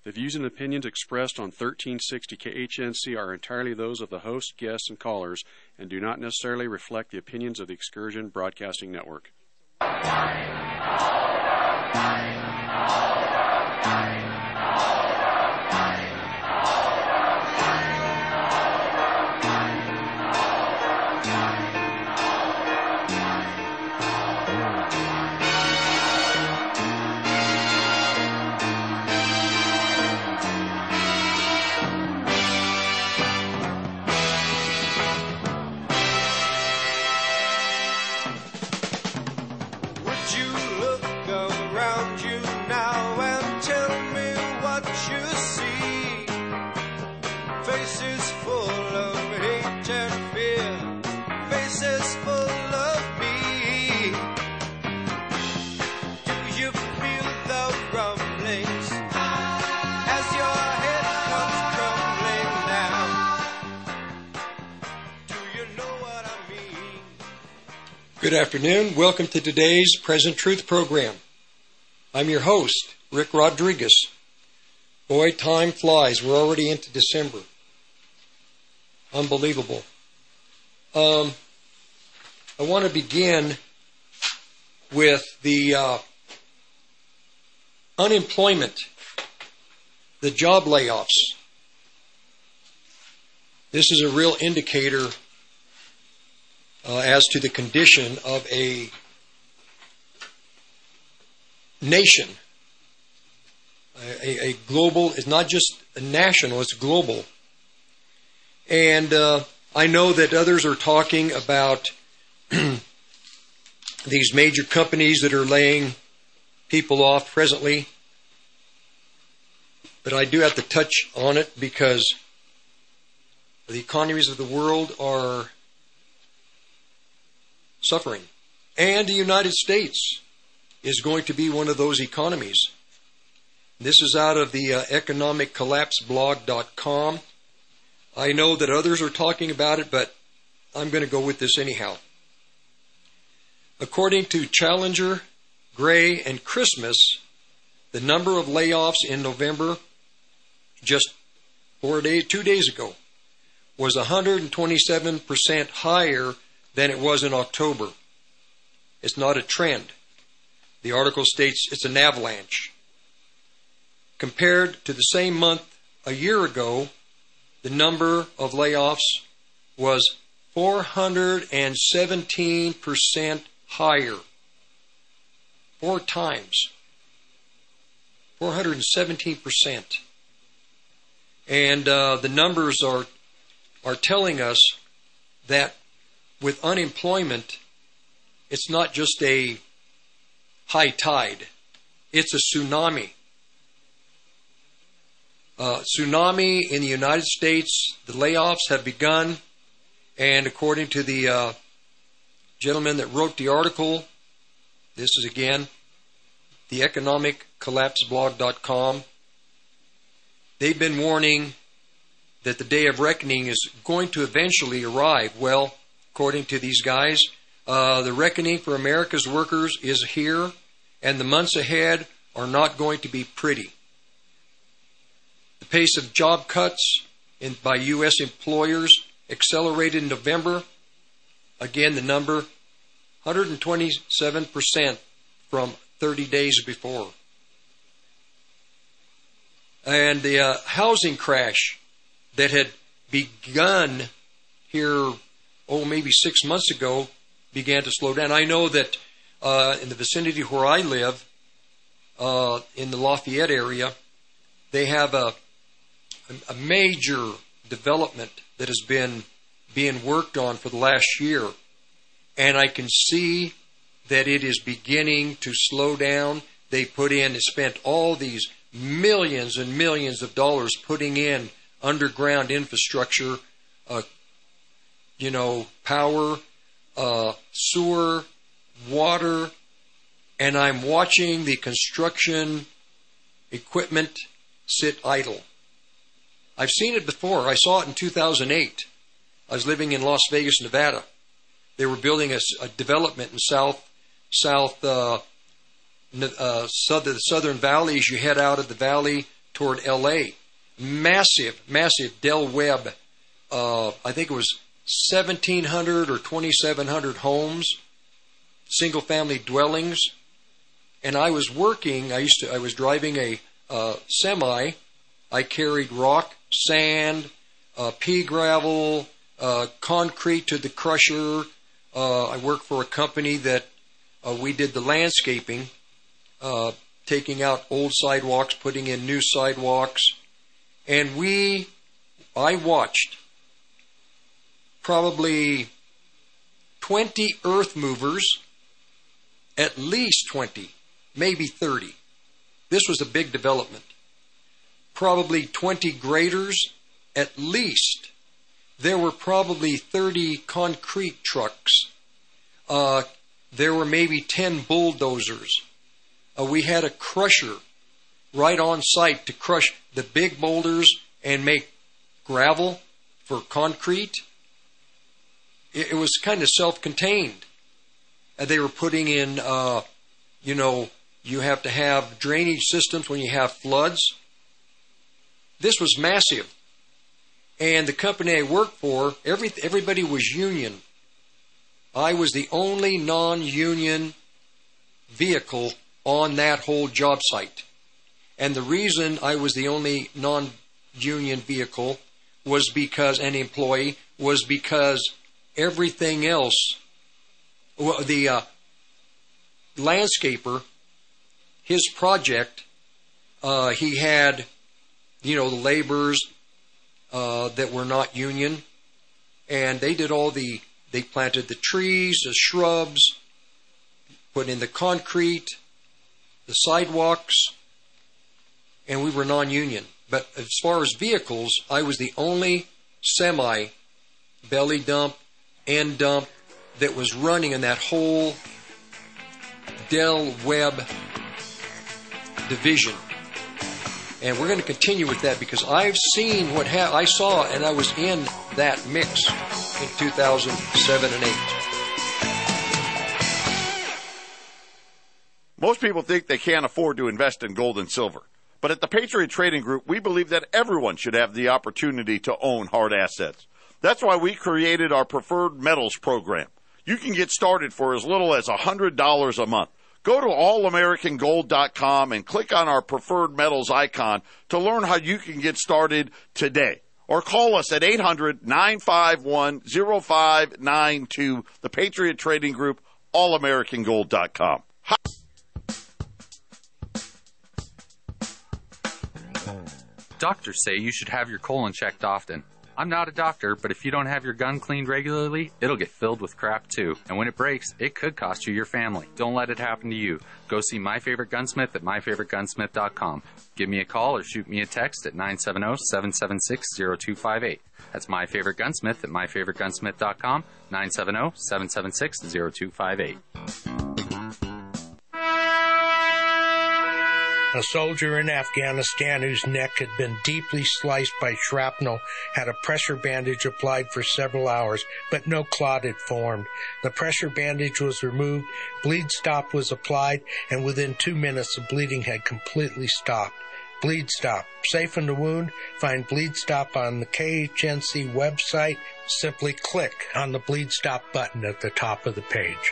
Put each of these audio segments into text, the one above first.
The views and opinions expressed on 1360 KHNC are entirely those of the host, guests, and callers, and do not necessarily reflect the opinions of the Excursion Broadcasting Network. Good afternoon. Welcome to today's Present Truth program. I'm your host, Rick Rodriguez. Boy, time flies. We're already into December. Unbelievable. I want to begin with the unemployment, the job layoffs. This is a real indicator as to the condition of a nation. A global, it's not just a national, it's global. And I know that others are talking about these major companies that are laying people off presently. But I do have to touch on it because the economies of the world are suffering. And the United States is going to be one of those economies. This is out of the economiccollapseblog.com. I know that others are talking about it, but I'm going to go with this anyhow. According to Challenger, Gray, and Christmas, the number of layoffs in November, just 2 days ago, was 127% higher than it was in October. It's not a trend. The article states it's an avalanche. Compared to the same month a year ago, the number of layoffs was 417% higher. 4 times. 417%. And the numbers are telling us that with unemployment, it's not just a high tide. It's a tsunami. Tsunami in the United States, the layoffs have begun. And according to the gentleman that wrote the article, this is again, the economiccollapseblog.com, they've been warning that the day of reckoning is going to eventually arrive. Well, according to these guys, the reckoning for America's workers is here, and the months ahead are not going to be pretty. The pace of job cuts by U.S. employers accelerated in November. Again, the number, 127% from 30 days before. And the housing crash that had begun here maybe 6 months ago, began to slow down. I know that in the vicinity where I live, in the Lafayette area, they have a major development that has been being worked on for the last year. And I can see that it is beginning to slow down. They spent all these millions and millions of dollars putting in underground infrastructure, power, sewer, water, and I'm watching the construction equipment sit idle. I've seen it before. I saw it in 2008. I was living in Las Vegas, Nevada. They were building a development in the southern valley. As you head out of the valley toward L.A. Massive Del Webb. I think it was 1,700 or 2,700 homes, single-family dwellings. And I was working. I was driving a semi. I carried rock, sand, pea gravel, concrete to the crusher. I worked for a company that we did the landscaping, taking out old sidewalks, putting in new sidewalks. And I watched probably 20 earth movers, at least 20, maybe 30. This was a big development. Probably 20 graders, at least. There were probably 30 concrete trucks. There were maybe 10 bulldozers. We had a crusher right on site to crush the big boulders and make gravel for concrete. It was kind of self-contained. They were putting in, you have to have drainage systems when you have floods. This was massive. And the company I worked for, everybody was union. I was the only non-union vehicle on that whole job site. And the reason I was the only non-union vehicle was because everything else, the landscaper, his project, he had, the laborers that were not union, and they did they planted the trees, the shrubs, put in the concrete, the sidewalks, and we were non-union. But as far as vehicles, I was the only semi, belly dump, end dump that was running in that whole Del Webb division. And we're going to continue with that because I've seen I saw, and I was in that mix in 2007 and 8. Most people think they can't afford to invest in gold and silver. But at the Patriot Trading Group, we believe that everyone should have the opportunity to own hard assets. That's why we created our Preferred Metals program. You can get started for as little as $100 a month. Go to allamericangold.com and click on our Preferred Metals icon to learn how you can get started today. Or call us at 800-951-0592, the Patriot Trading Group, allamericangold.com. Doctors say you should have your colon checked often. I'm not a doctor, but if you don't have your gun cleaned regularly, it'll get filled with crap too. And when it breaks, it could cost you your family. Don't let it happen to you. Go see My Favorite Gunsmith at myfavoritegunsmith.com. Give me a call or shoot me a text at 970-776-0258. That's My Favorite Gunsmith at myfavoritegunsmith.com, 970-776-0258. A soldier in Afghanistan whose neck had been deeply sliced by shrapnel had a pressure bandage applied for several hours, but no clot had formed. The pressure bandage was removed, bleed stop was applied, and within 2 minutes the bleeding had completely stopped. Bleed Stop. Safe in the wound? Find Bleed Stop on the KHNC website. Simply click on the Bleed Stop button at the top of the page.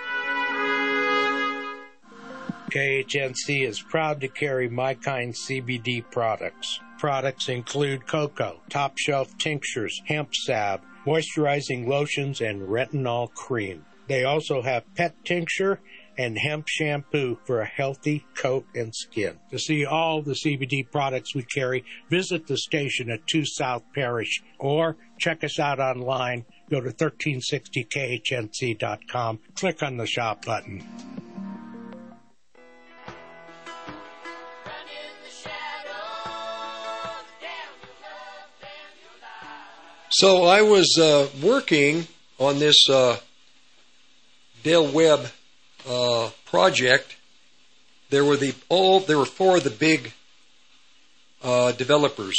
KHNC is proud to carry My Kind CBD products. Products include cocoa, top shelf tinctures, hemp salve, moisturizing lotions, and retinol cream. They also have pet tincture and hemp shampoo for a healthy coat and skin. To see all the CBD products we carry, visit the station at 2 South Parish or check us out online. Go to 1360khnc.com. Click on the shop button. So I was working on this Del Webb project. There were 4 of the big developers.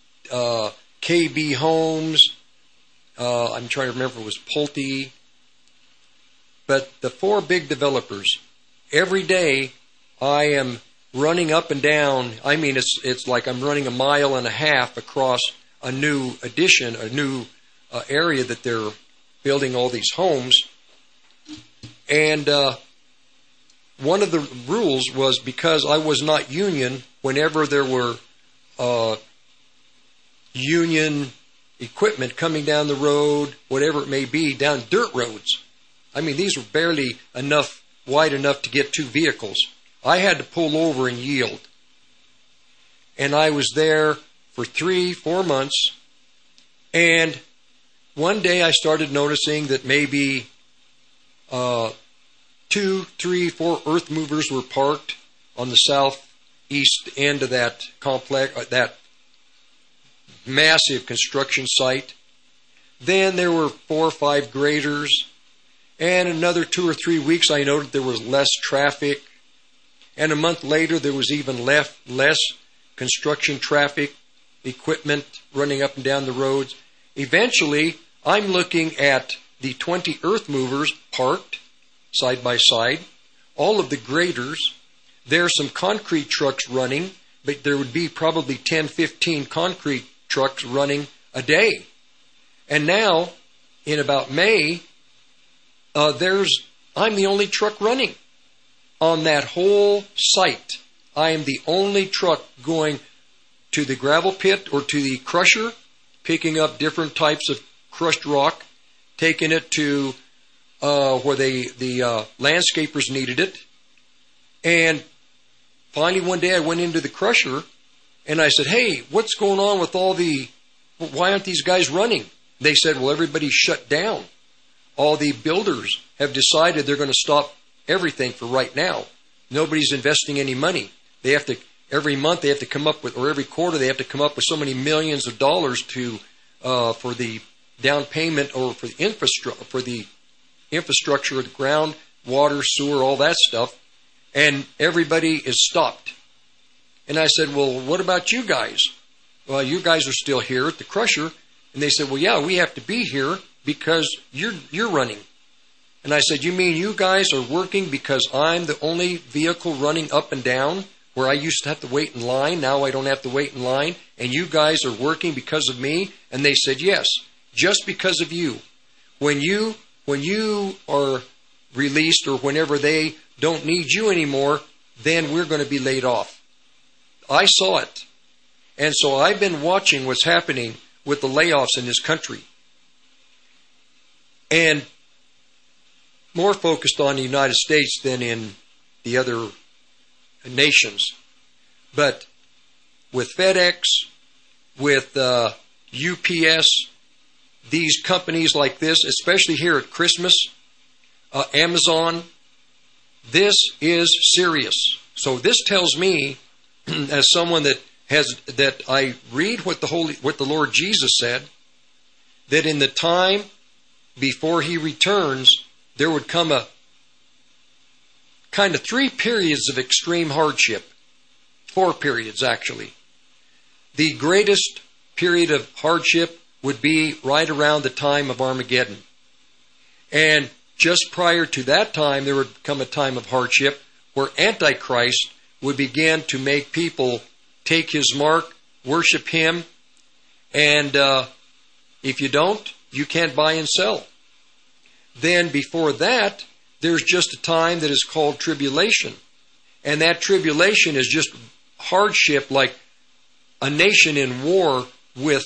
KB Homes. I'm trying to remember if it was Pulte. But the 4 big developers. Every day I am running up and down. I mean, it's like I'm running 1.5 miles across a new addition, a new area that they're building all these homes. And one of the rules was, because I was not union, whenever there were union equipment coming down the road, whatever it may be, down dirt roads. I mean, these were barely wide enough to get 2 vehicles. I had to pull over and yield. And I was there for 3-4 months. And one day I started noticing that maybe 2, 3, 4 earth movers were parked on the southeast end of that complex, that massive construction site. Then there were 4 or 5 graders. And another 2 or 3 weeks I noted there was less traffic. And a month later there was even less construction traffic, equipment running up and down the roads. Eventually, I'm looking at the 20 earth movers parked side by side, all of the graders. There are some concrete trucks running, but there would be probably 10, 15 concrete trucks running a day. And now, in about May, I'm the only truck running on that whole site. I am the only truck going to the gravel pit or to the crusher, picking up different types of crushed rock, taking it to where the landscapers needed it. And finally one day I went into the crusher and I said, "Hey, what's going on with why aren't these guys running?" They said, "Well, everybody's shut down. All the builders have decided they're going to stop everything for right now. Nobody's investing any money. They have to, every month they have to come up with, or every quarter they have to come up with so many millions of dollars for the down payment or for the infrastructure of the ground, water, sewer, all that stuff. And everybody is stopped." And I said, "Well, what about you guys?" "Well, you guys are still here at the crusher." And they said, "Well, yeah, we have to be here because you're running." And I said, "You mean you guys are working because I'm the only vehicle running up and down where I used to have to wait in line? Now I don't have to wait in line. And you guys are working because of me?" And they said, "Yes, just because of you. When you are released or whenever they don't need you anymore, then we're going to be laid off." I saw it. And so I've been watching what's happening with the layoffs in this country. And more focused on the United States than in the other nations. But with FedEx, with UPS, these companies like this, especially here at Christmas, Amazon, this is serious. So this tells me, as someone that I read what the Lord Jesus said, that in the time before He returns, there would come a kind of 3 periods of extreme hardship. 4 periods, actually. The greatest period of hardship would be right around the time of Armageddon. And just prior to that time, there would come a time of hardship where Antichrist would begin to make people take his mark, worship him, and if you don't, you can't buy and sell. Then before that, there's just a time that is called tribulation. And that tribulation is just hardship, like a nation in war with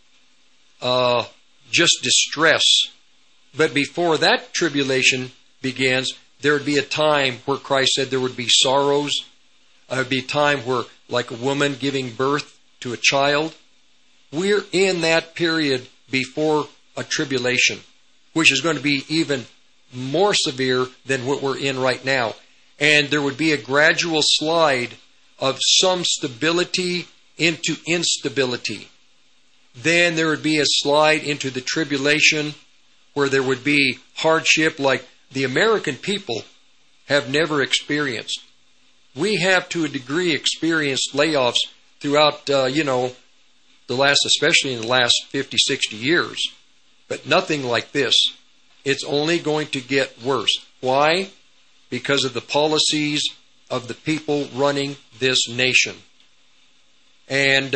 just distress. But before that tribulation begins, there would be a time where Christ said there would be sorrows. There would be a time where, like a woman giving birth to a child. We're in that period before a tribulation, which is going to be even more severe than what we're in right now. And there would be a gradual slide of some stability into instability. Then there would be a slide into the tribulation where there would be hardship like the American people have never experienced. We have, to a degree, experienced layoffs throughout, especially in the last 50, 60 years. But nothing like this. It's only going to get worse. Why? Because of the policies of the people running this nation. And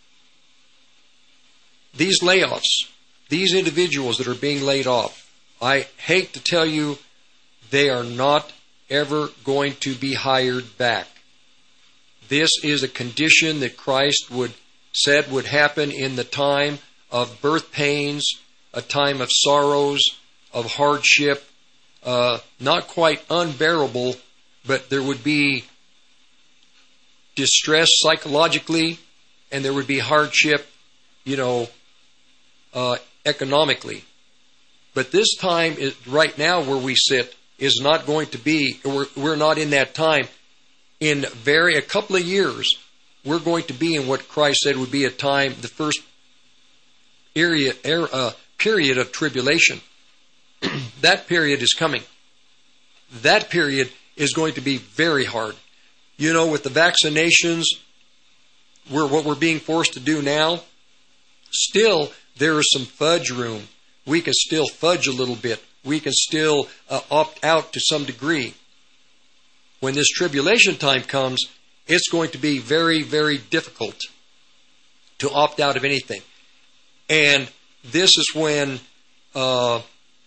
these layoffs, these individuals that are being laid off, I hate to tell you, they are not ever going to be hired back. This is a condition that Christ said would happen in the time of birth pains, a time of sorrows, of hardship, not quite unbearable, but there would be distress psychologically, and there would be hardship, economically. But this time, right now where we sit, is not going to be, we're not in that time. In a couple of years, we're going to be in what Christ said would be a time, the first period of tribulation. That period is coming. That period is going to be very hard. With the vaccinations, what we're being forced to do now, still there is some fudge room. We can still fudge a little bit. We can still opt out to some degree. When this tribulation time comes, it's going to be very, very difficult to opt out of anything. And this is when, I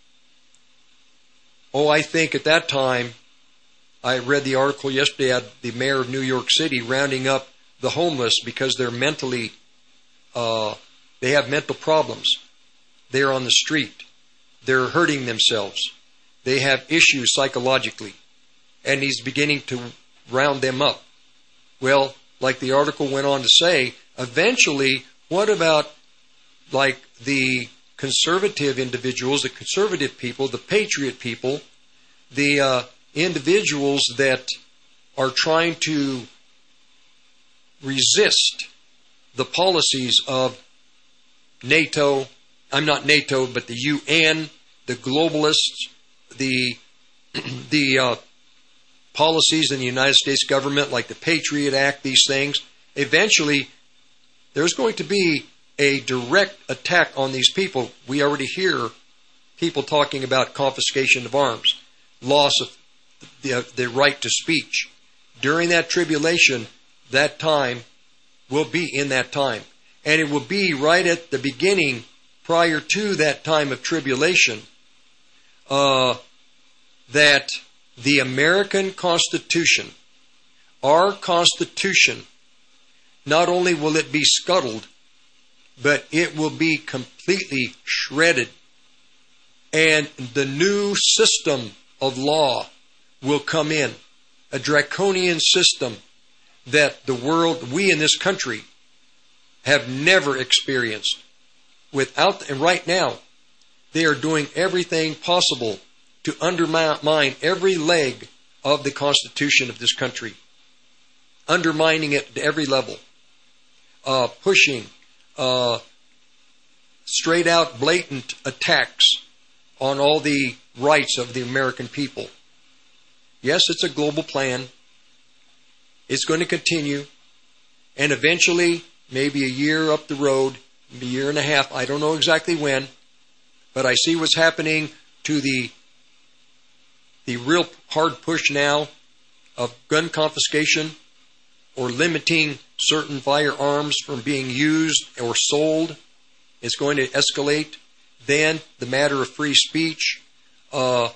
think at that time, I read the article yesterday at the mayor of New York City rounding up the homeless because they're mentally, they have mental problems. They're on the street. They're hurting themselves. They have issues psychologically. And he's beginning to round them up. Well, like the article went on to say, eventually, what about like the conservative individuals, the conservative people, the patriot people, the individuals that are trying to resist the policies of NATO, I'm not NATO, but the UN, the globalists, the policies in the United States government, like the Patriot Act, these things, eventually there's going to be a direct attack on these people. We already hear people talking about confiscation of arms, loss of the right to speech. During that tribulation, that time will be in that time. And it will be right at the beginning, prior to that time of tribulation, that the American Constitution, our Constitution, not only will it be scuttled, but it will be completely shredded. And the new system of law will come in, a draconian system that the world, we in this country, have never experienced. And right now, they are doing everything possible to undermine every leg of the Constitution of this country, undermining it to every level, pushing straight out blatant attacks on all the rights of the American people. Yes, it's a global plan. It's going to continue. And eventually, maybe a year up the road, maybe a year and a half, I don't know exactly when, but I see what's happening to the real hard push now of gun confiscation or limiting certain firearms from being used or sold. It's going to escalate. Then the matter of free speech. The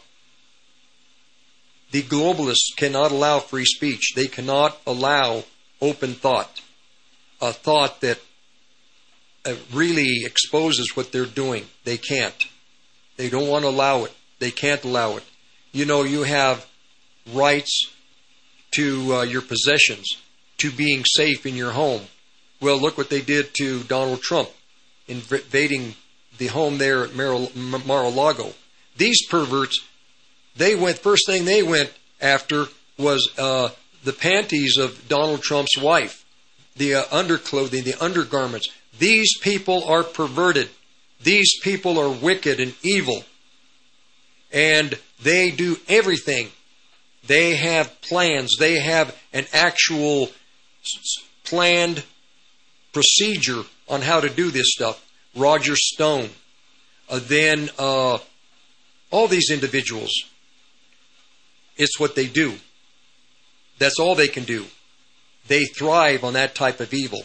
globalists cannot allow free speech. They cannot allow open thought, a thought that really exposes what they're doing. They can't. They don't want to allow it. They can't allow it. You have rights to your possessions, to being safe in your home. Well, look what they did to Donald Trump, invading the home there at Mar-a-Lago. These perverts, first thing they went after was the panties of Donald Trump's wife, the underclothing, the undergarments. These people are perverted. These people are wicked and evil. And they do everything. They have plans. They have an actual planned procedure on how to do this stuff. Roger Stone. Then all these individuals. It's what they do. That's all they can do. They thrive on that type of evil.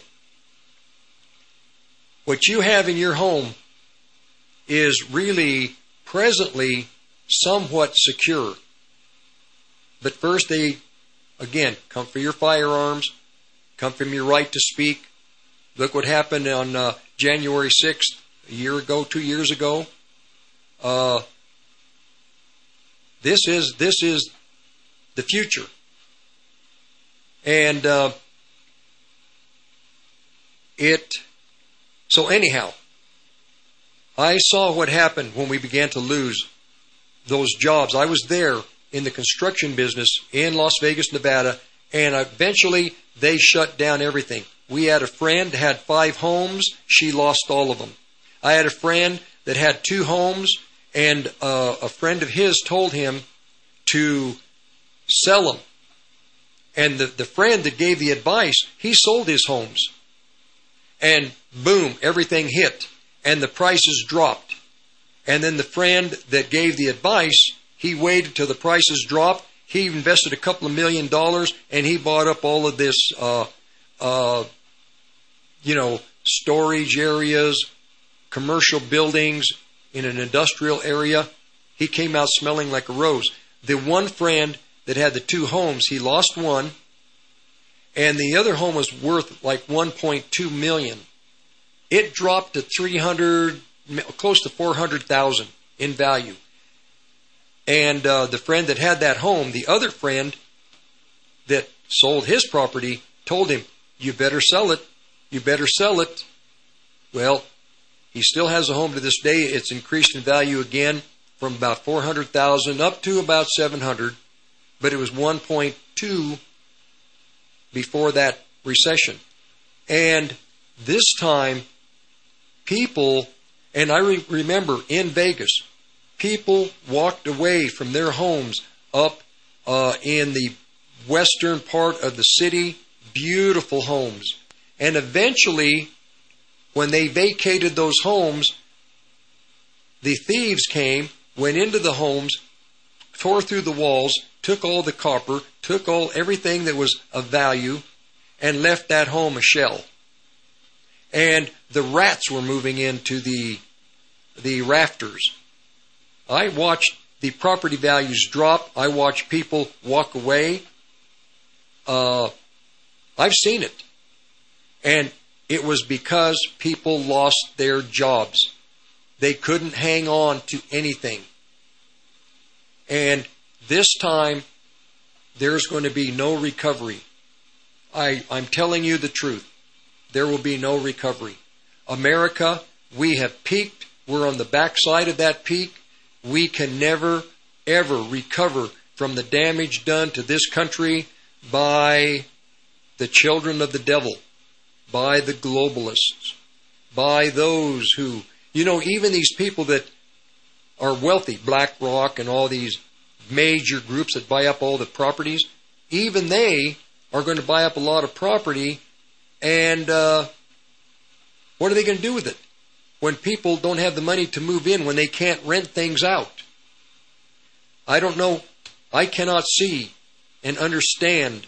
What you have in your home is really presently somewhat secure. But first they, again, come for your firearms, come from your right to speak. Look what happened on January 6th, a year ago, 2 years ago. This is the future. And so anyhow, I saw what happened when we began to lose those jobs. I was there in the construction business in Las Vegas, Nevada, and eventually they shut down everything. We had a friend that had 5 homes. She lost all of them. I had a friend that had 2 homes, and a friend of his told him to sell them. And the friend that gave the advice, he sold his homes. And boom, everything hit. And the prices dropped. And then the friend that gave the advice, he waited till the prices dropped. He invested a couple of $1 million, and he bought up all of this, storage areas, commercial buildings in an industrial area. He came out smelling like a rose. The one friend that had the 2 homes, he lost one, and the other home was worth like $1.2 million. It dropped to close to $400,000 in value. And the friend that had that home, the other friend that sold his property, told him, "You better sell it. You better sell it." Well, he still has a home to this day. It's increased in value again from about $400,000 up to about $700,000, but it was 1.2 before that recession. And this time, people, and I remember in Vegas, people walked away from their homes up in the western part of the city, beautiful homes. And eventually, when they vacated those homes, the thieves came, went into the homes, tore through the walls, took all the copper, took everything that was of value, and left that home a shell. And the rats were moving into the rafters. I watched the property values drop. I watched people walk away. I've seen it. And it was because people lost their jobs. They couldn't hang on to anything. And this time, there's going to be no recovery. I'm telling you the truth. There will be no recovery. America, we have peaked. We're on the backside of that peak. We can never, ever recover from the damage done to this country by the children of the devil, by the globalists, by those who, even these people that are wealthy, BlackRock and all these major groups that buy up all the properties, even they are going to buy up a lot of property, and what are they going to do with it when people don't have the money to move in, when they can't rent things out? I don't know. I cannot see and understand.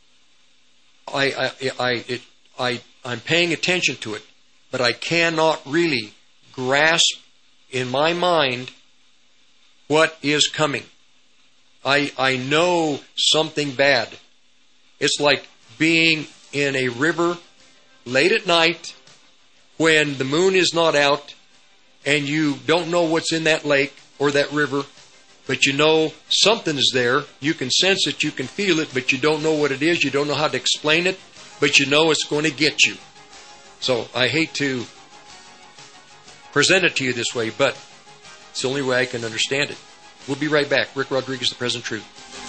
I'm paying attention to it, but I cannot really grasp in my mind what is coming. I know something bad. It's like being in a river late at night when the moon is not out and you don't know what's in that lake or that river, but you know something is there. You can sense it, you can feel it, but you don't know what it is. You don't know how to explain it, but you know it's going to get you. So I hate to present it to you this way, but it's the only way I can understand it. We'll be right back. Rick Rodriguez, The Present Truth.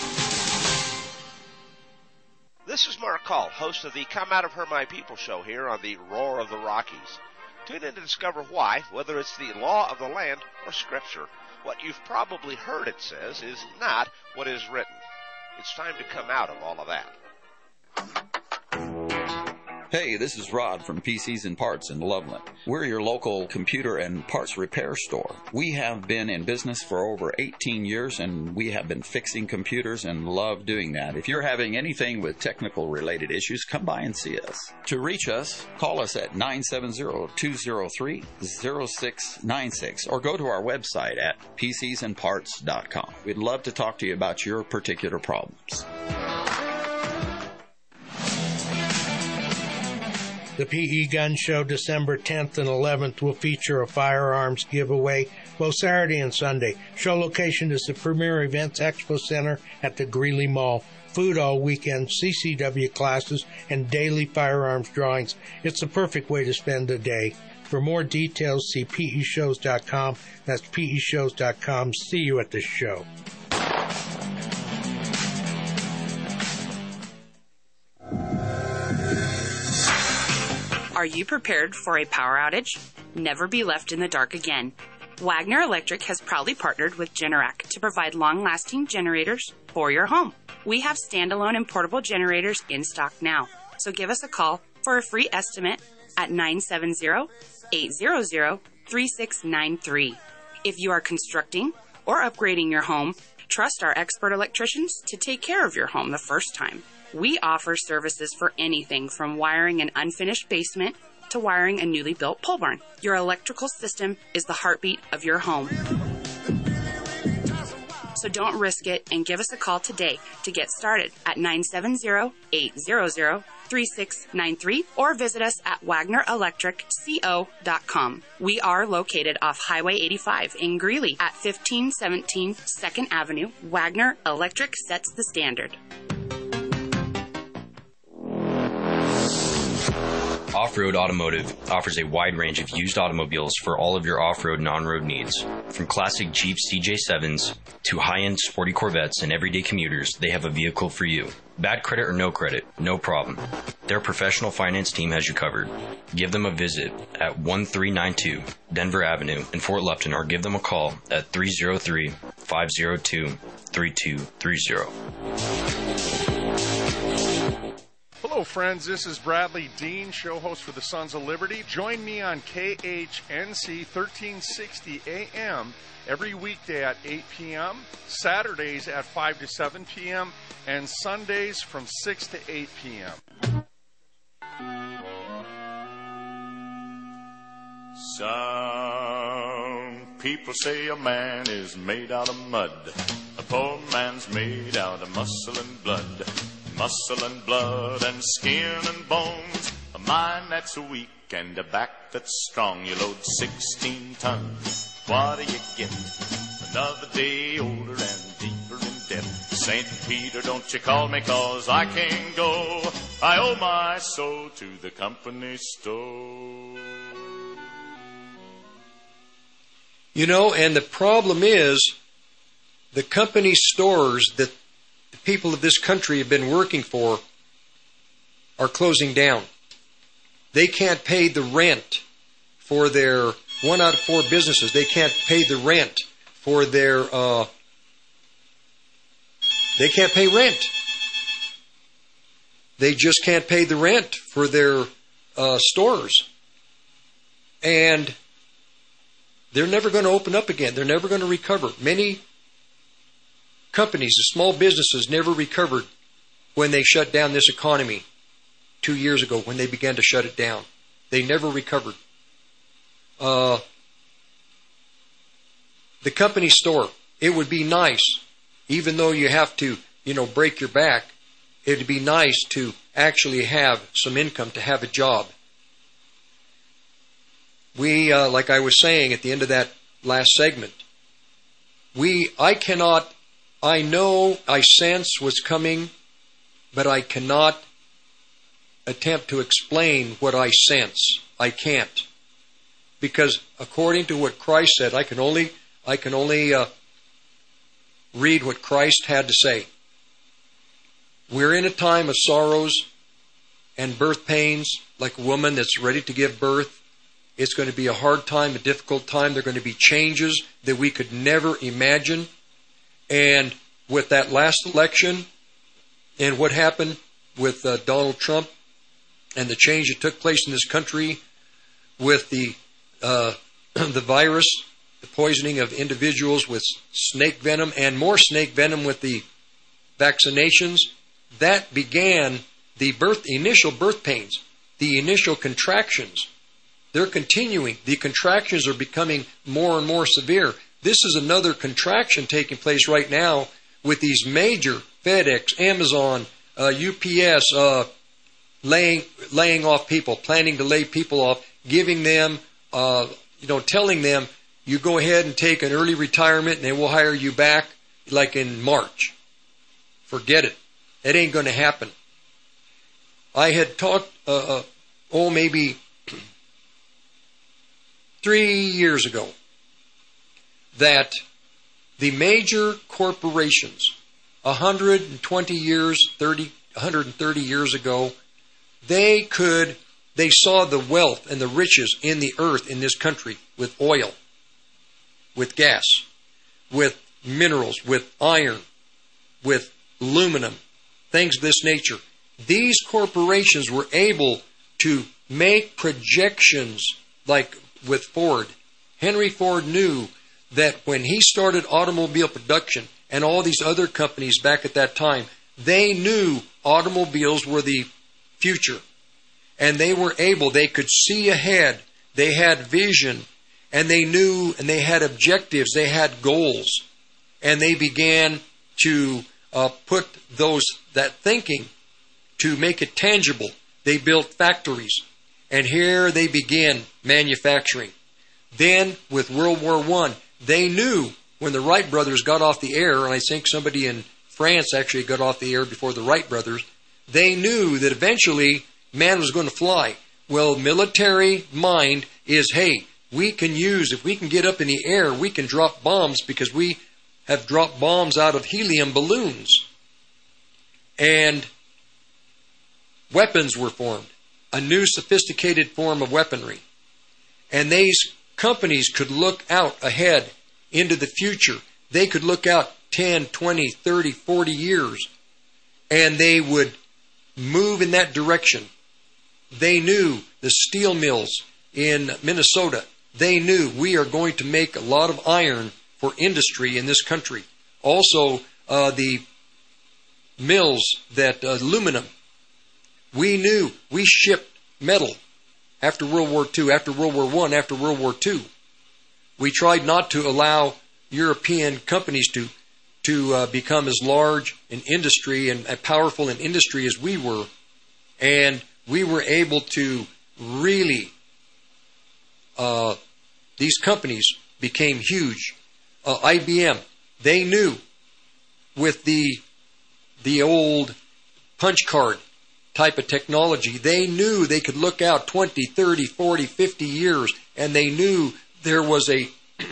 This is Mark Call, host of the Come Out of Her My People show here on the Roar of the Rockies. Tune in to discover why, whether it's the law of the land or Scripture, what you've probably heard it says is not what is written. It's time to come out of all of that. Hey, this is Rod from PCs and Parts in Loveland. We're your local computer and parts repair store. We have been in business for over 18 years, and we have been fixing computers and love doing that. If you're having anything with technical related issues, come by and see us. To reach us, call us at 970-203-0696 or go to our website at pcsandparts.com. We'd love to talk to you about your particular problems. The PE Gun Show December 10th and 11th will feature a firearms giveaway both Saturday and Sunday. Show location is the Premier Events Expo Center at the Greeley Mall. Food all weekend, CCW classes, and daily firearms drawings. It's the perfect way to spend the day. For more details, see peshows.com. That's peshows.com. See you at the show. Are you prepared for a power outage? Never be left in the dark again. Wagner Electric has proudly partnered with Generac to provide long-lasting generators for your home. We have standalone and portable generators in stock now, so give us a call for a free estimate at 970-800-3693. If you are constructing or upgrading your home, trust our expert electricians to take care of your home the first time. We offer services for anything from wiring an unfinished basement to wiring a newly built pole barn. Your electrical system is the heartbeat of your home. So don't risk it and give us a call today to get started at 970-800-3693 or visit us at WagnerElectricCO.com. We are located off Highway 85 in Greeley at 1517 2nd Avenue. Wagner Electric sets the standard. Off-Road Automotive offers a wide range of used automobiles for all of your off-road and on-road needs. From classic Jeeps CJ7s to high-end sporty Corvettes and everyday commuters, they have a vehicle for you. Bad credit or no credit, no problem. Their professional finance team has you covered. Give them a visit at 1392 Denver Avenue in Fort Lupton or give them a call at 303-502-3230. Hello, friends. This is Bradley Dean, show host for the Sons of Liberty. Join me on KHNC 1360 AM every weekday at 8 p.m., Saturdays at 5 to 7 p.m., and Sundays from 6 to 8 p.m. Some people say a man is made out of mud. A poor man's made out of muscle and blood. Muscle and blood and skin and bones. A mind that's weak and a back that's strong. You load 16 tons. What do you get? Another day older and deeper in debt. St. Peter, don't you call me 'cause I can't go. I owe my soul to the company store. You know, and the problem is the company stores that the people of this country have been working for are closing down. They can't pay the rent for their 1 out of 4 businesses. They can't pay the rent for their, they can't pay rent. They just can't pay the rent for their stores. And they're never going to open up again. They're never going to recover. Many companies, the small businesses, never recovered when they shut down this economy 2 years ago, when they began to shut it down. They never recovered. The company store, it would be nice, even though you have to, break your back, it would be nice to actually have some income, to have a job. We, like I was saying at the end of that last segment, I know, I sense what's coming, but I cannot attempt to explain what I sense. I can't. Because according to what Christ said, I can only read what Christ had to say. We're in a time of sorrows and birth pains, like a woman that's ready to give birth. It's going to be a hard time, a difficult time. There are going to be changes that we could never imagine. And with that last election and what happened with Donald Trump, and the change that took place in this country with the virus, the poisoning of individuals with snake venom and more snake venom with the vaccinations, that began the initial birth pains, the initial contractions. They're continuing. The contractions are becoming more and more severe. This is another contraction taking place right now with these major FedEx, Amazon, UPS laying off people, planning to lay people off, giving them, telling them, you go ahead and take an early retirement and they will hire you back like in March. Forget it. It ain't going to happen. I had talked, maybe 3 years ago, that the major corporations, 130 years ago, they saw the wealth and the riches in the earth in this country with oil, with gas, with minerals, with iron, with aluminum, things of this nature. These corporations were able to make projections like with Ford. Henry Ford knew that when he started automobile production and all these other companies back at that time, they knew automobiles were the future. And they could see ahead. They had vision. And they knew, and they had objectives. They had goals. And they began to put that thinking to make it tangible. They built factories. And here they began manufacturing. Then, with World War I, they knew when the Wright brothers got off the air, and I think somebody in France actually got off the air before the Wright brothers, they knew that eventually man was going to fly. Well, military mind is, hey, if we can get up in the air, we can drop bombs because we have dropped bombs out of helium balloons. And weapons were formed, a new sophisticated form of weaponry. And these companies could look out ahead into the future. They could look out 10, 20, 30, 40 years, and they would move in that direction. They knew the steel mills in Minnesota. They knew we are going to make a lot of iron for industry in this country. Also, the mills that aluminum. We knew we shipped metal after World War II, after World War I, after World War II. We tried not to allow European companies to become as large in industry and powerful in industry as we were. And we were able to really, these companies became huge. IBM, they knew with the old punch card type of technology, they knew they could look out 20, 30, 40, 50 years, and they knew there was a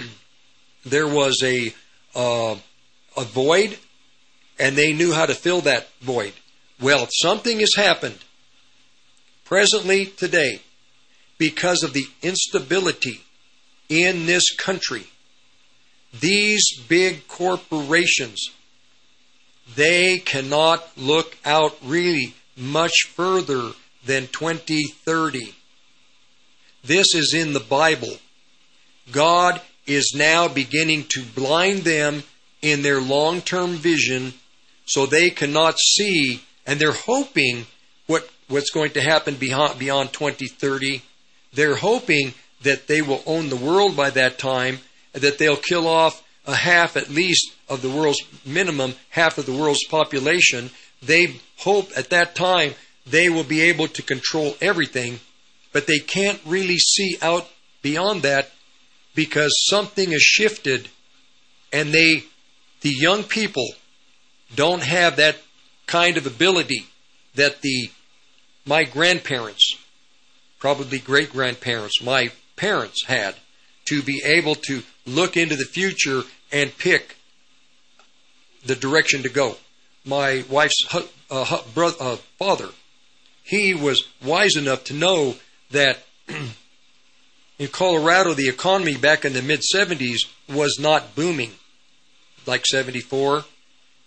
void, and they knew how to fill that void. Well, something has happened presently today because of the instability in this country. These big corporations, they cannot look out really much further than 2030. This is in the Bible. God is now beginning to blind them in their long-term vision so they cannot see, and they're hoping what's going to happen beyond 2030. They're hoping that they will own the world by that time, and that they'll kill off a half at least of the world's minimum, half of the world's population. They hope at that time they will be able to control everything, but they can't really see out beyond that because something has shifted, and the young people don't have that kind of ability that my grandparents, probably great-grandparents, my parents had, to be able to look into the future and pick the direction to go. My wife's father, he was wise enough to know that in Colorado, the economy back in the mid-'70s was not booming like 74.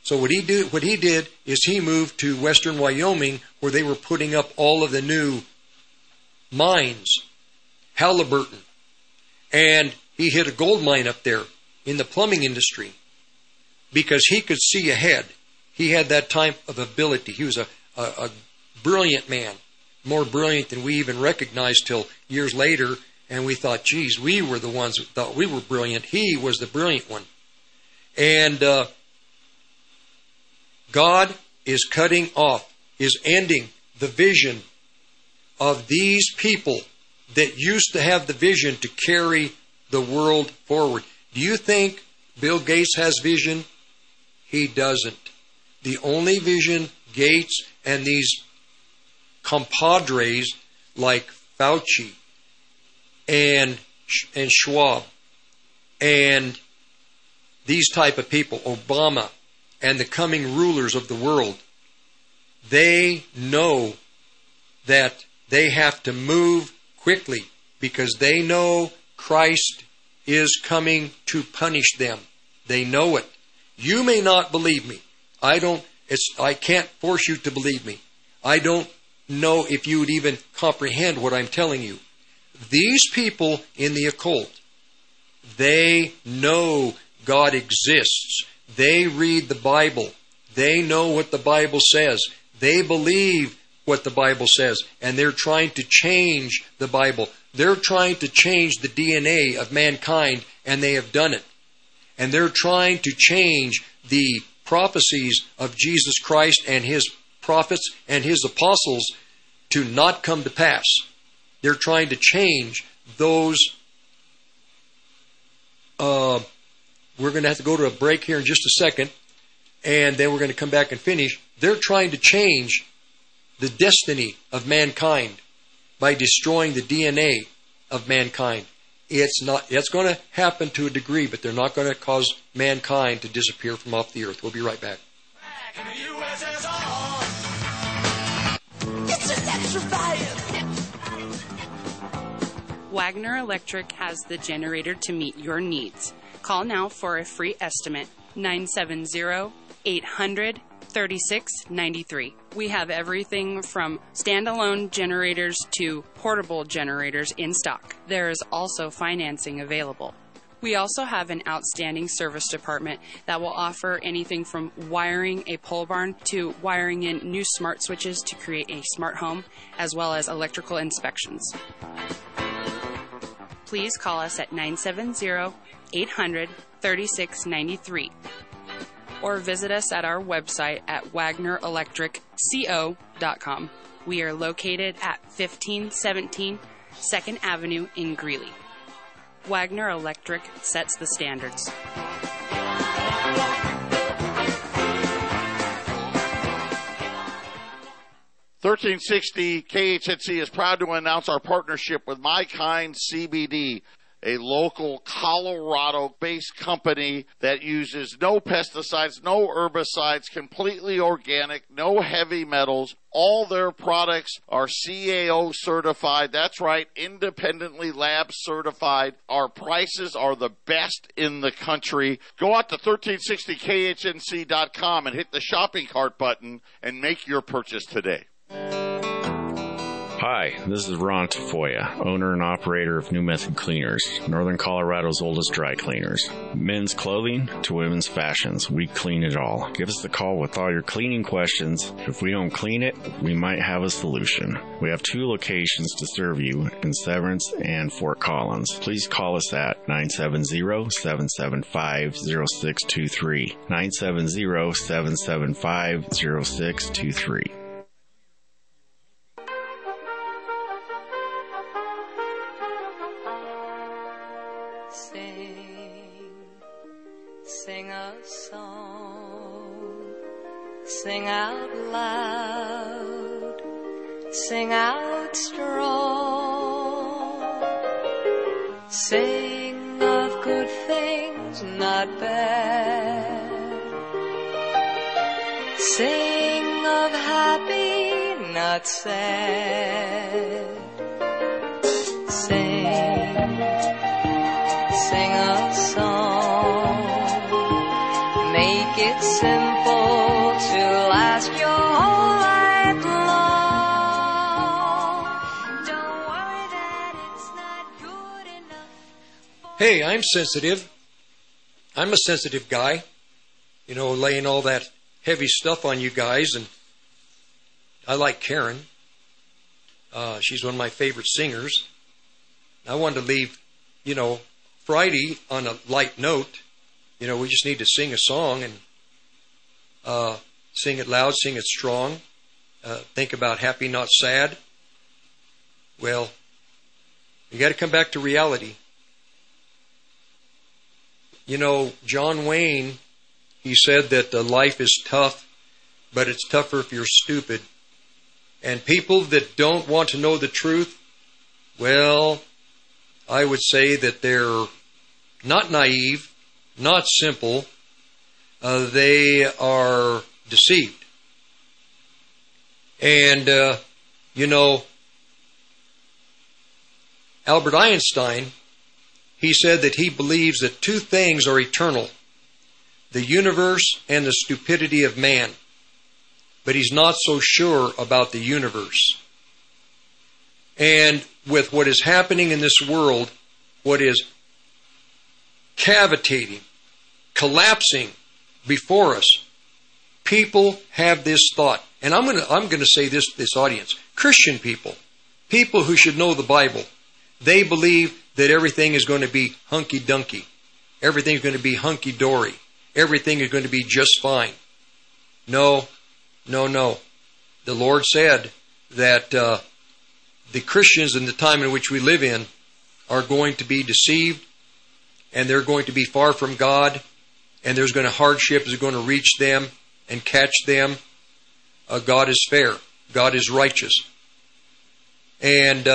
So what he did is he moved to western Wyoming, where they were putting up all of the new mines, Halliburton. And he hit a gold mine up there in the plumbing industry because he could see ahead. He had that type of ability. He was a brilliant man, more brilliant than we even recognized till years later. And we thought, geez, we were the ones who thought we were brilliant. He was the brilliant one. And God is cutting off, is ending the vision of these people that used to have the vision to carry the world forward. Do you think Bill Gates has vision? He doesn't. The only vision Gates and these compadres like Fauci and Schwab and these type of people, Obama and the coming rulers of the world, they know that they have to move quickly because they know Christ is coming to punish them. They know it. You may not believe me. I can't force you to believe me. I don't know if you would even comprehend what I'm telling you. These people in the occult, they know God exists. They read the Bible. They know what the Bible says. They believe what the Bible says. And they're trying to change the Bible. They're trying to change the DNA of mankind, and they have done it. And they're trying to change the prophecies of Jesus Christ and His prophets and His apostles to not come to pass. They're trying to change those. We're going to have to go to a break here in just a second, and then we're going to come back and finish. They're trying to change the destiny of mankind by destroying the DNA of mankind. It's going to happen to a degree, but they're not going to cause mankind to disappear from off the earth. We'll be right back. Wagner Electric has the generator to meet your needs. Call now for a free estimate, 970-800-3693. We have everything from standalone generators to portable generators in stock. There is also financing available. We also have an outstanding service department that will offer anything from wiring a pole barn to wiring in new smart switches to create a smart home, as well as electrical inspections. Please call us at 970-800-3693 or visit us at our website at wagnerelectricco.com. We are located at 1517 2nd Avenue in Greeley. Wagner Electric sets the standards. 1360 KHNC is proud to announce our partnership with My Kind CBD, a local Colorado-based company that uses no pesticides, no herbicides, completely organic, no heavy metals. All their products are CAO certified. That's right, independently lab certified. Our prices are the best in the country. Go out to 1360khnc.com and hit the shopping cart button and make your purchase today. Hi, this is Ron Tafoya, owner and operator of New Method Cleaners, Northern Colorado's oldest dry cleaners. Men's clothing to women's fashions, we clean it all. Give us a call with all your cleaning questions. If we don't clean it, we might have a solution. We have 2 locations to serve you in Severance and Fort Collins. Please call us at 970-775-0623. 970-775-0623. Sing a song, sing out loud, sing out strong, sing of good things, not bad, sing of happy, not sad, sing a song. Make it simple Hey, I'm sensitive. I'm a sensitive guy, laying all that heavy stuff on you guys. And I like Karen. She's one of my favorite singers. I wanted to leave, Friday on a light note. We just need to sing a song and sing it loud, sing it strong. Think about happy, not sad. Well, you got to come back to reality. John Wayne, he said that life is tough, but it's tougher if you're stupid. And people that don't want to know the truth, well, I would say that they're not naive, not simple. They are deceived. And, Albert Einstein, he said that he believes that two things are eternal, the universe and the stupidity of man. But he's not so sure about the universe. And with what is happening in this world, what is cavitating, collapsing before us, people have this thought. And I'm going to say this to this audience. Christian people who should know the Bible, they believe that everything is going to be hunky-dunky. Everything is going to be hunky-dory. Everything is going to be just fine. No. The Lord said that the Christians in the time in which we live in are going to be deceived, and they're going to be far from God, and there's going to hardship is going to reach them and catch them. God is fair. God is righteous. And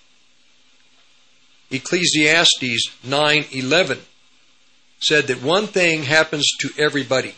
Ecclesiastes 9:11 said that one thing happens to everybody,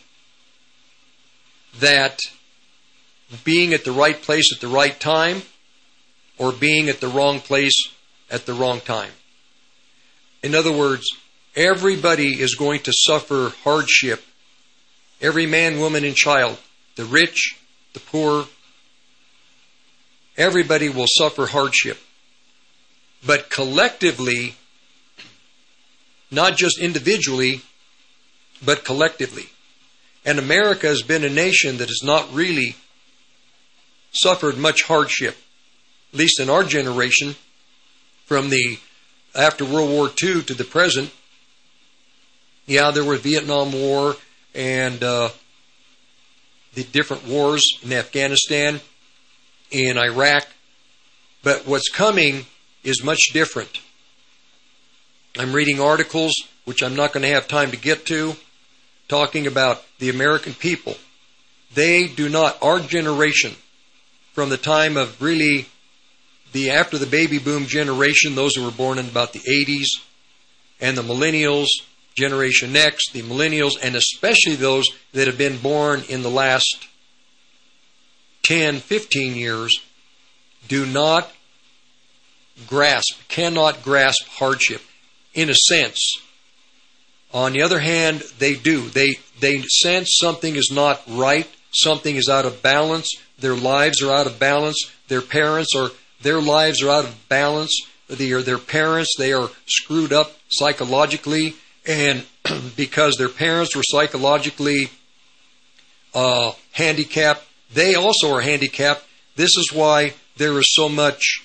that being at the right place at the right time or being at the wrong place at the wrong time. In other words, everybody is going to suffer hardship. Every man, woman, and child, the rich, the poor, everybody will suffer hardship. But collectively, not just individually, but collectively. And America has been a nation that has not really suffered much hardship, at least in our generation, from the after World War II to the present. Yeah, there was Vietnam War and the different wars in Afghanistan, in Iraq. But what's coming is much different. I'm reading articles, which I'm not going to have time to get to, talking about the American people. They do not, our generation, from the time of really after the baby boom generation, those who were born in about the 80s, and the millennials, Generation X, the millennials, and especially those that have been born in the last 10, 15 years, cannot grasp hardship, in a sense. On the other hand, they do. They sense something is not right, something is out of balance, their lives are out of balance, their lives are out of balance, their parents, they are screwed up psychologically, and because their parents were psychologically handicapped, they also are handicapped. This is why there is so much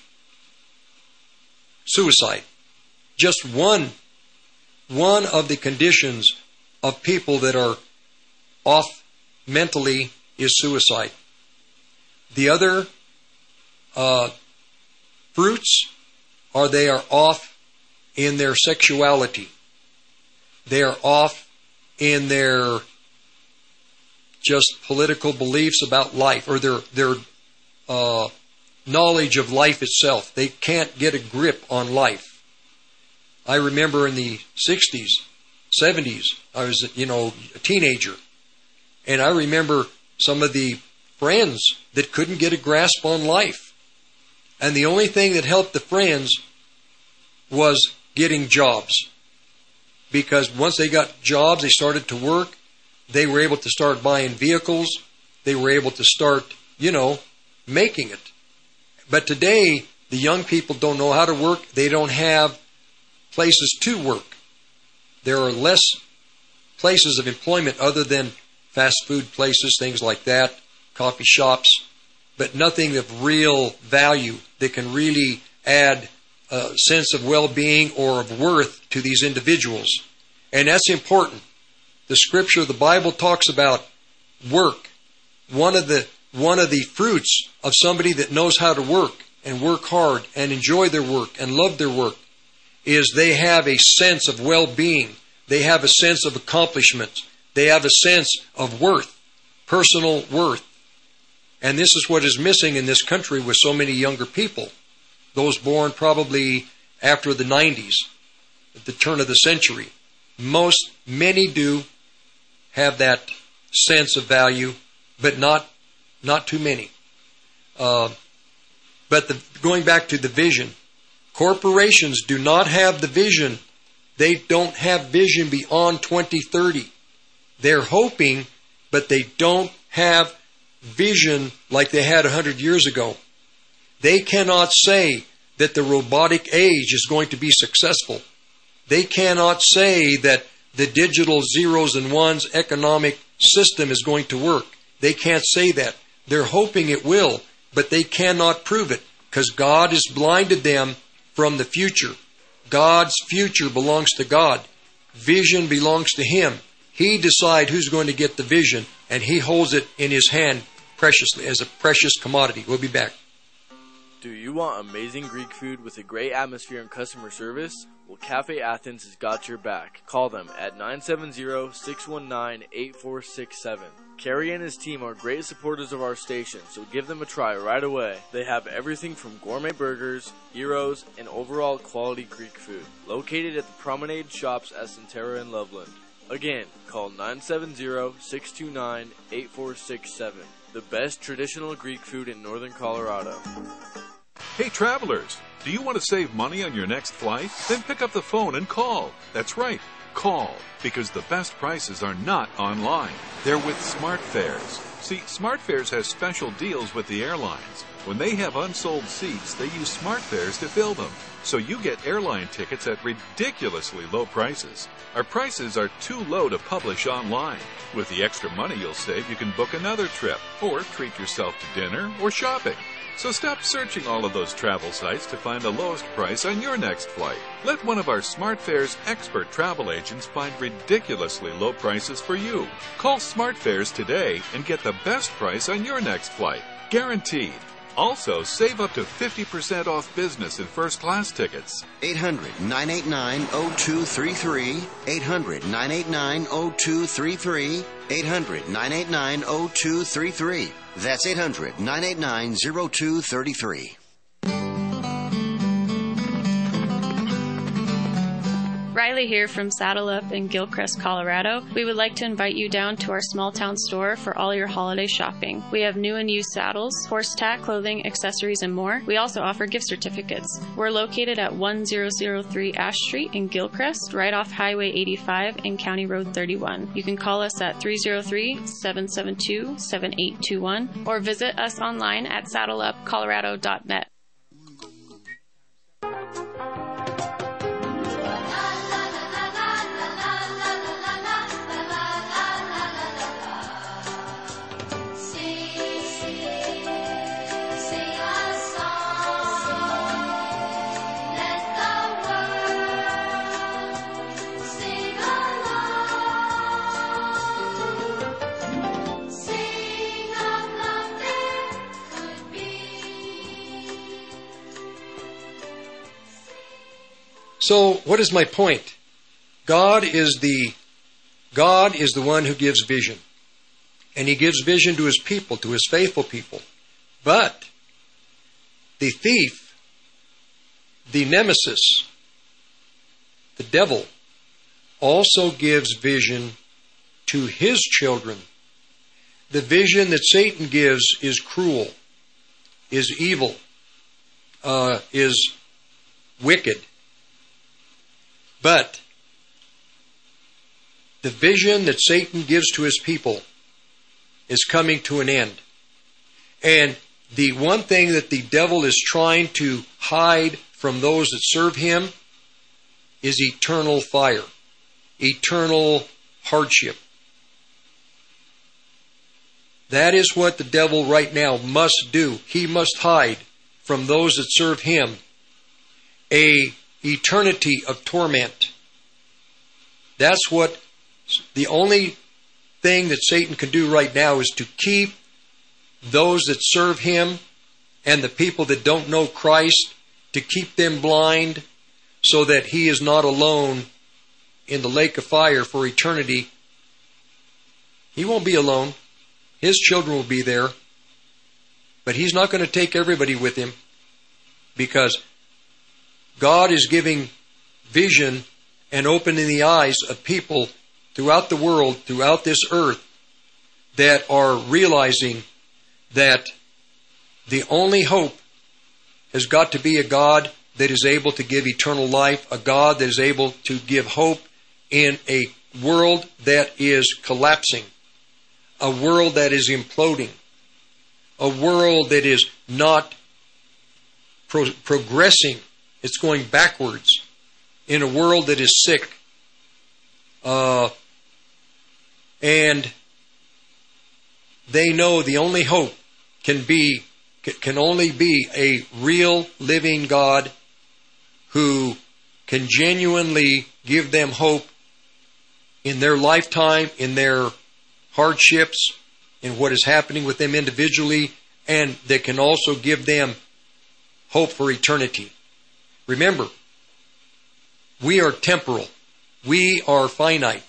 suicide. Just one of the conditions of people that are off mentally is suicide. The other fruits are they are off in their sexuality. They are off in their just political beliefs about life, or their knowledge of life itself. They can't get a grip on life. I remember in the 60s, 70s, I was, a teenager, and I remember some of the friends that couldn't get a grasp on life. And the only thing that helped the friends was getting jobs. Because once they got jobs, they started to work, they were able to start buying vehicles, they were able to start, making it. But today, the young people don't know how to work, they don't have places to work. there are less places of employment other than fast food places, things like that, coffee shops, but nothing of real value that can really add a sense of well-being or of worth to these individuals. And that's important. The Scripture, the Bible talks about work. One of the fruits of somebody that knows how to work and work hard and enjoy their work and love their work is they have a sense of well-being. They have a sense of accomplishment. They have a sense of worth, personal worth. And this is what is missing in this country with so many younger people. Those born probably after the 90s, at the turn of the century. Many do have that sense of value, but not too many. Going back to the vision, corporations do not have the vision. They don't have vision beyond 2030. They're hoping, but they don't have vision like they had 100 years ago. They cannot say that the robotic age is going to be successful. They cannot say that the digital zeros and ones economic system is going to work. They can't say that. They're hoping it will, but they cannot prove it because God has blinded them from the future. God's future belongs to God. Vision belongs to Him. He decides who's going to get the vision, and He holds it in His hand preciously as a precious commodity. We'll be back. Do you want amazing Greek food with a great atmosphere and customer service? Well, Cafe Athens has got your back. Call them at 970-619-8467. Kerry and his team are great supporters of our station, so give them a try right away. They have everything from gourmet burgers, gyros, and overall quality Greek food. Located at the Promenade Shops at Centera and Loveland. Again, call 970-629-8467. The best traditional Greek food in northern Colorado. Hey travelers, do you want to save money on your next flight? Then pick up the phone and call. That's right, call, because the best prices are not online. They're with SmartFares. See, SmartFares has special deals with the airlines. When they have unsold seats, they use SmartFares to fill them. So you get airline tickets at ridiculously low prices. Our prices are too low to publish online. With the extra money you'll save, you can book another trip, or treat yourself to dinner or shopping. So stop searching all of those travel sites to find the lowest price on your next flight. Let one of our SmartFares expert travel agents find ridiculously low prices for you. Call SmartFares today and get the best price on your next flight. Guaranteed. Also, save up to 50% off business and first-class tickets. 800-989-0233. 800-989-0233. 800-989-0233. That's 800-989-0233. Riley here from Saddle Up in Gilcrest, Colorado. We would like to invite you down to our small town store for all your holiday shopping. We have new and used saddles, horse tack, clothing, accessories, and more. We also offer gift certificates. We're located at 1003 Ash Street in Gilcrest, right off Highway 85 and County Road 31. You can call us at 303-772-7821 or visit us online at saddleupcolorado.net. So, what is my point? God is the one who gives vision. And He gives vision to His people, to His faithful people. But the thief, the nemesis, the devil, also gives vision to his children. The vision that Satan gives is cruel, is evil, is wicked. But the vision that Satan gives to his people is coming to an end. And the one thing that the devil is trying to hide from those that serve him is eternal fire. eternal hardship. That is what the devil right now must do. He must hide from those that serve him a eternity of torment. That's what the only thing that Satan can do right now is to keep those that serve him and the people that don't know Christ, to keep them blind so that he is not alone in the lake of fire for eternity. He won't be alone. His children will be there. But he's not going to take everybody with him, because God is giving vision and opening the eyes of people throughout the world, throughout this earth, that are realizing that the only hope has got to be a God that is able to give eternal life, a God that is able to give hope in a world that is collapsing, a world that is imploding, a world that is not progressing. It's going backwards, in a world that is sick. And they know the only hope can only be a real living God who can genuinely give them hope in their lifetime, in their hardships, in what is happening with them individually, and that can also give them hope for eternity. Remember, we are temporal. We are finite.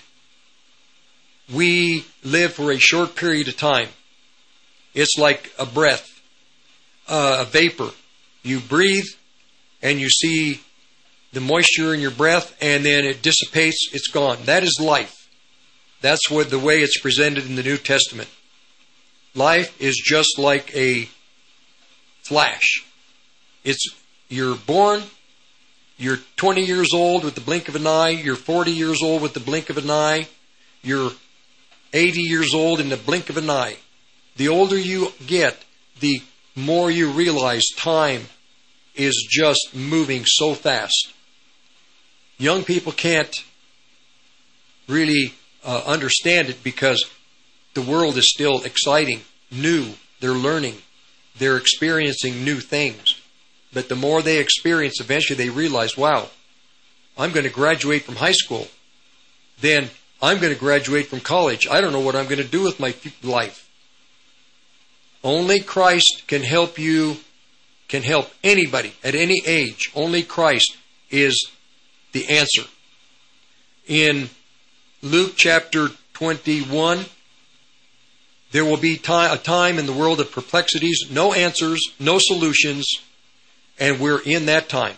We live for a short period of time. It's like a breath, a vapor. You breathe and you see the moisture in your breath, and then it dissipates, it's gone. That is life. That's what the way it's presented in the New Testament. Life is just like a flash. You're born, you're 20 years old with the blink of an eye, you're 40 years old with the blink of an eye, you're 80 years old in the blink of an eye. The older you get, the more you realize time is just moving so fast. Young people can't really understand it because the world is still exciting, new. They're learning. They're experiencing new things. But the more they experience, eventually they realize, wow, I'm going to graduate from high school. Then I'm going to graduate from college. I don't know what I'm going to do with my life. Only Christ can help you, can help anybody at any age. Only Christ is the answer. In Luke chapter 21, there will be a time in the world of perplexities, no answers, no solutions, and we're in that time.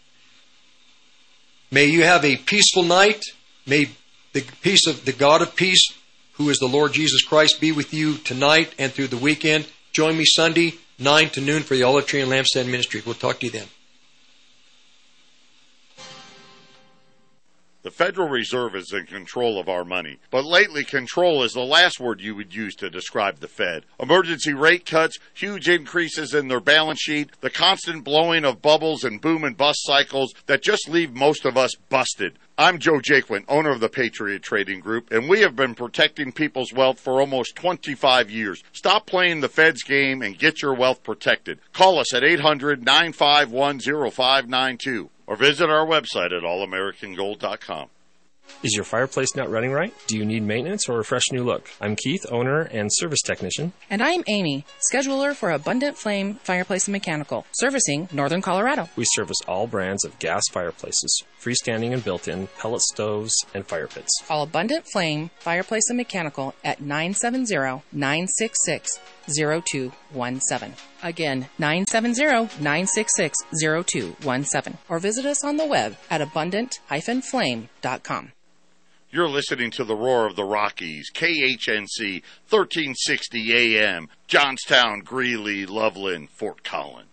May you have a peaceful night. May the peace of the God of peace, who is the Lord Jesus Christ, be with you tonight and through the weekend. Join me Sunday, 9 to noon for the Olive Tree and Lampstand Ministry. We'll talk to you then. The Federal Reserve is in control of our money, but lately control is the last word you would use to describe the Fed. Emergency rate cuts, huge increases in their balance sheet, the constant blowing of bubbles and boom and bust cycles that just leave most of us busted. I'm Joe Jaquin, owner of the Patriot Trading Group, and we have been protecting people's wealth for almost 25 years. Stop playing the Fed's game and get your wealth protected. Call us at 800-951-0592 or visit our website at allamericangold.com. Is your fireplace not running right? Do you need maintenance or a fresh new look? I'm Keith, owner and service technician. And I'm Amy, scheduler for Abundant Flame Fireplace and Mechanical, servicing Northern Colorado. We service all brands of gas fireplaces, freestanding and built-in, pellet stoves, and fire pits. Call Abundant Flame Fireplace and Mechanical at 970-966-0217. Again, 970-966-0217. Or visit us on the web at abundant-flame.com. You're listening to the Roar of the Rockies, KHNC, 1360 AM, Johnstown, Greeley, Loveland, Fort Collins.